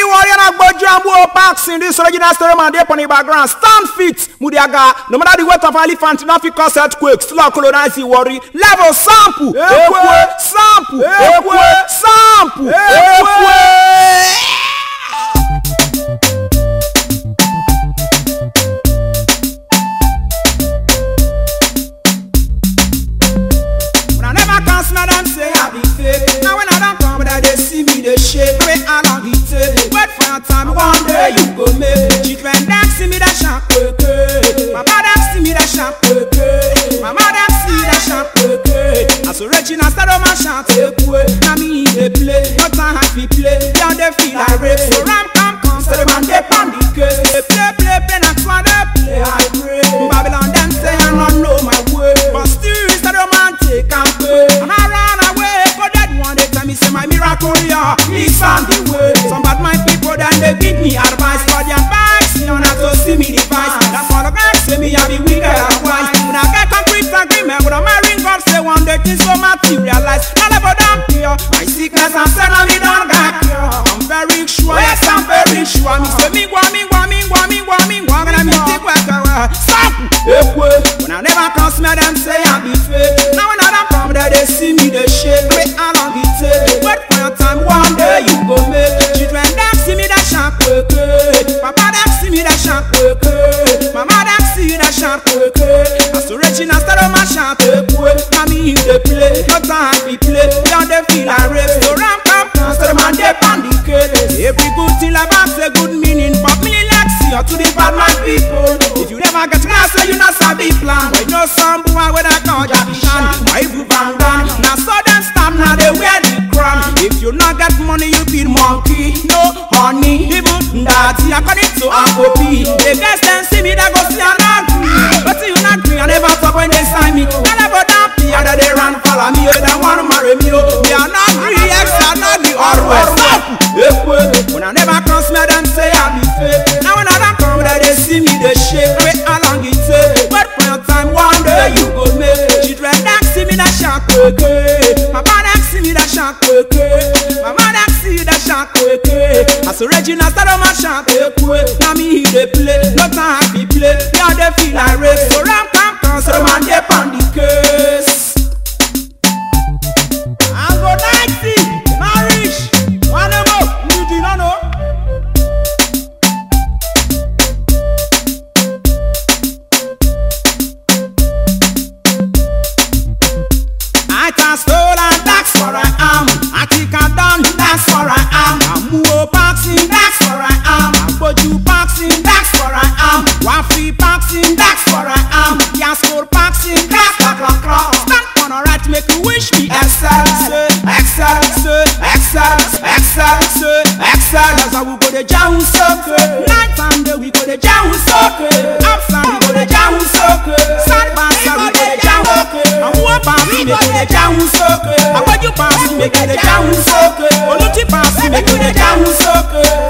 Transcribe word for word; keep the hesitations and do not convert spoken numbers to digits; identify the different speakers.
Speaker 1: warrior na gboju and buo packs in this original story man dey on the background. Stand fit, Mudiaga. No matter the weight of elephant, no fit cause earthquake. Still colonize the worry. Level sample, ekwe, sample, ekwe, sample, ekwe.
Speaker 2: Now when I don't come, that they see me, they shake. Wait how long it take? Wait for your time, one day you go make. Children that see me, that shank okay. Mama that see me, that shank okay. Mama that see that shank okay. I so rich in a start of my shank okay. Now me they play, no time I feel play. Yeah they feel like rape. So ram come come, so the man they pan the case. They play play play, that's why they play. I pray. Babylon them say I don't know my way, but still instead of man take and pay. And I run away. They tell me say my miracle, yeah, it's on the way. Some bad my people then they give me advice, but their backs, you know not to see me device. That's all the guys say me I be wicked and wise. When I get concrete agreement with a marine God say one day things so materialize. Not about damn pure, my sickness and sin on me don't got cure. I'm very sure, yes I'm very sure. Me say me go me go me go me go me go gonna me take work away. Stop, when I never cross me them say I be fake. Now when I don't come there they see me they shake. Wait how long it take? Wait for your time, one day you go make. Children that see me that shank okay. Papa that see me that shank okay. Mama that see that shank okay. I so rich in a star of my shank okay. Mommy in the play, no time we play. Down they feel like rape. So ram come down, so the man they pan the case. Every good thing like that say good meaning, but me like see you to the bad man people. If you never get to class, so you not sabi plan. But you know some boy when I call Javishan, why you van down? Now so them stand now they wear the crown. If you not get money, you be monkey. No honey, even that according to Uncle the guys then see me that go see an agree. But you not agree, I never talk when they sign me. I never damn me, other they run follow me. They don't want to marry me. Me are not agree, ex are not the always. When I never cross me, them say I be fake. Now when I don't come, that they see me, they shake. Wait how long it take? Wait for your time, one day you go make. Children that see me that shank okay. My mother see me that shank okay. My mother see that shank okay. As a Regina start on my shank okay. Now me they play, no time we play. Yeah they feel like rape. So ram come come, so the man they pan the case. I go ninety, not rich. One more, you do not know. I can stole and that's what I am. I think I'm done, that's what I am. I'm more boxing, that's what I am. I'm Boju boxing, that's what I am. Wafi boxing, that's what I am. Yasko boxing, that's what I am. Stand on a right, make you wish me excellence, excellence, excellence, excellence, excellence. I will go to Jahu Soke. Night and day we go to Jahu Soke. Upside we go to Jahu Soke. Side by side we go to Jahu Soke. I'm more boxing, make you Jahu Soke. I want you pass, make you Jahu Soke. Oluti pass, make you Jahu Soke.